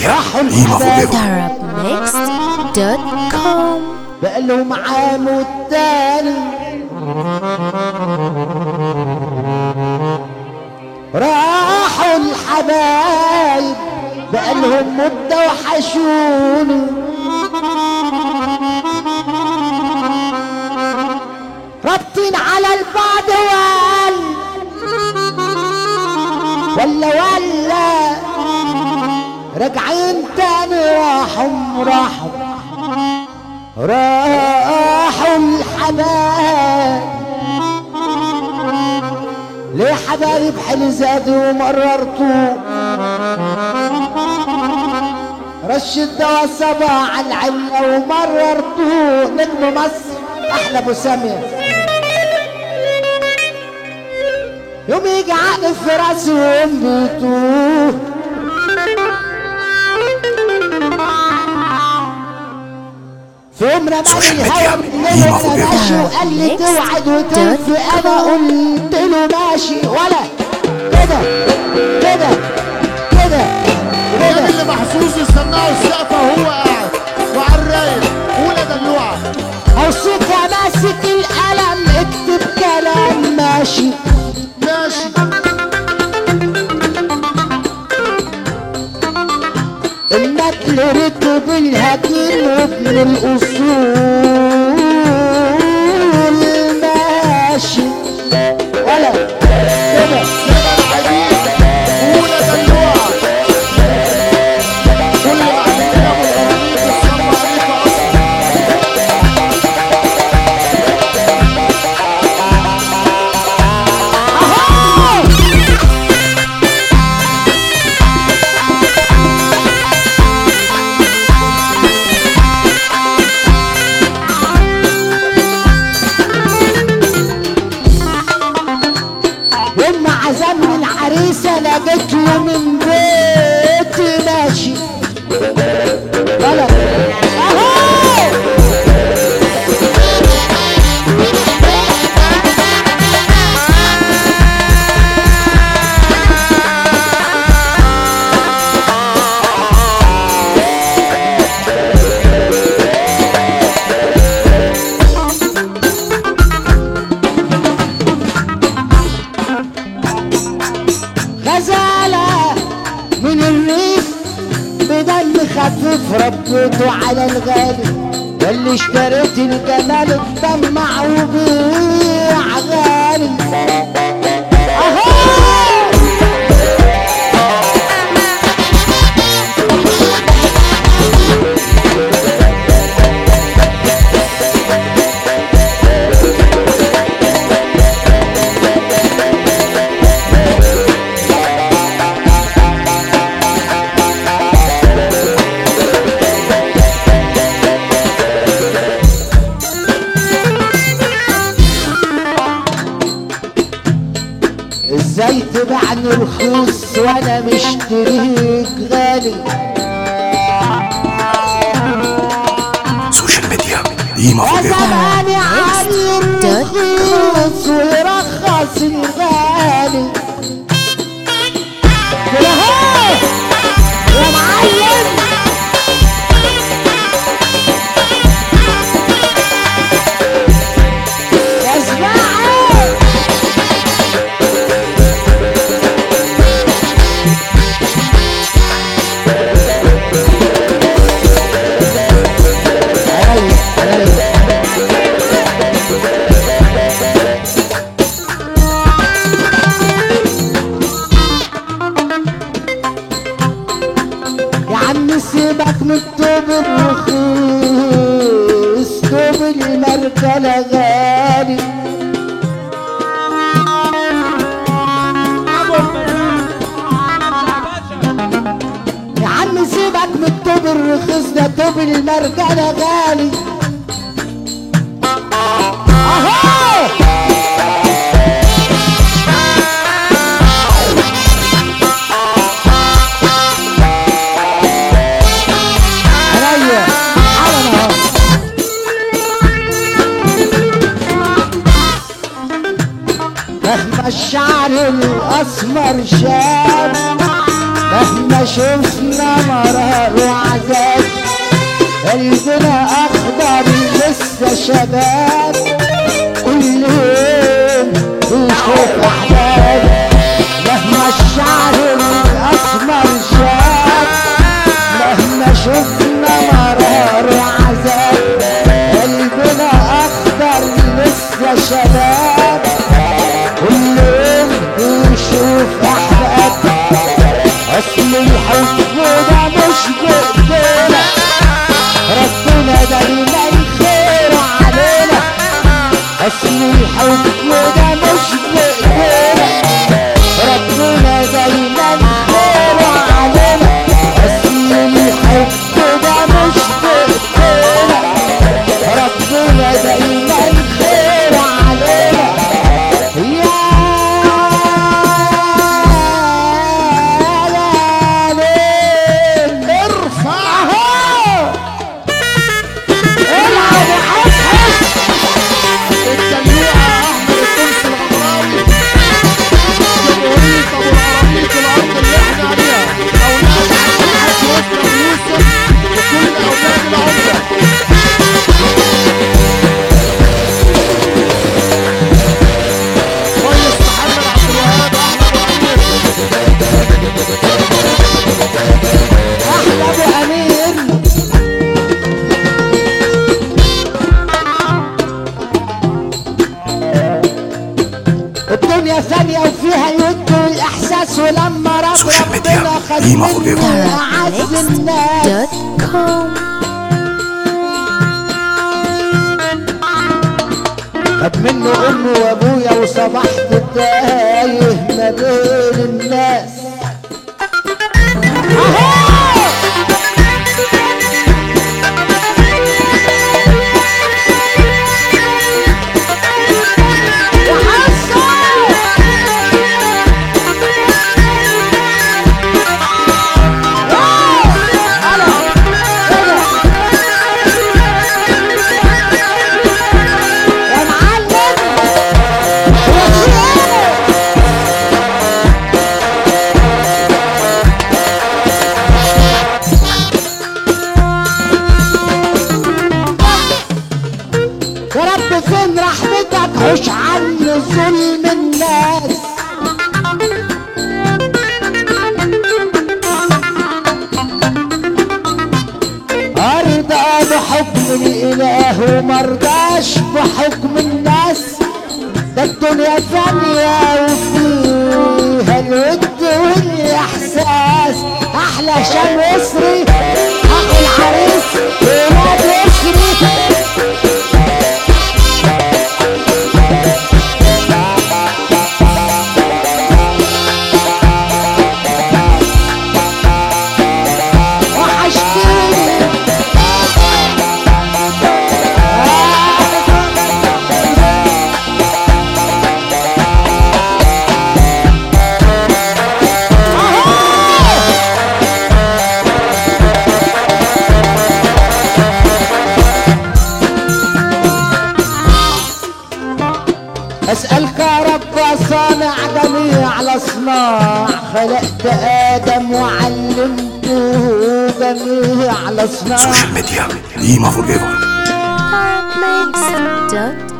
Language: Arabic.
راحوا Tarabmixed.com بقالهم عام والتاني راحوا الحبايب بقالهم مدة وحشوني رابطين على البعض ولا راجعين تاني راحوا الحبايب ليه حبايب حلي زادوا ومررتوا رش الدواء صبا على العلة ومررتوا نجم مصر احلى ابو سامية يوم يجي عقل في راسي وامبتوه في يوم رماني الهوا بالليل وانا ماشي وقال لي توعد وتنفي انا قلت له ماشي ولا كده الراجل اللي محظوظ يستناه السقفه وهو قاعد وعلى الرايق ولا دلوعه اوصيك يا ماسك القلم اكتب كلام ماشي النقل ركب الهجين وابن الاصول ماشي ولا كده العجيب ولا دلوعه كل ما عندنا ابو الغريب بتصنع عليك اصلا يوم عزمني العريسة لقيت له من بيتي ماشي ولا اهو غزالة من الريف بدم خفيف ربيته على الغالي واللي اشتريت الجمال اتطمع وبيع غالي اهو ازاي تبعني رخيص وانا مشتريك غالي سوشيال ميديا ديما يا فوق زماني علي الرخيص ويرخص الغالي كده اهو يا معلم يا زماعي يا عم سيبك من الطوب الرخيص طوب المركلة غالي يا عم سيبك من الطوب الرخيص ده طوب المركلة غالي اهو مهما الشعر الاسمر شاب مهما شفنا مرار وعذاب قلبنا اخضر لسه شباب، كل يوم بنشوف احباب. مهما الشعر الاسمر شاب، مهما شفنا مرار وعذاب قلبنا اخضر لسه شباب، كل يوم بنشوف احباب. اصل الحب ده مش بايدينا، ربنا دايما خير علينا. اصل الحب ده مش بايدينا، ربنا دايما خير علينا. اصل الحب ده مش بايدينا، ربنا دايما خير علينا. الدنيا ثانية وفيها الود والإحساس، ولما ربنا خد مني أعز الناس. خد منه أمي وأبويا وصبحت تايه ما بين الناس. فين رحمتك حوش عني ظلم الناس. ارضى بحكم الاله ومرضاش بحكم الناس. ده الدنيا ثانية وفيها الود والاحساس. احلى شام يسري اخو العريس ولاد يسري. اسألك يا رب صانع جميع الاصناع، خلقت ادم وعلمته جميع الاصناع. سوشيال ميديا، Ima Forever.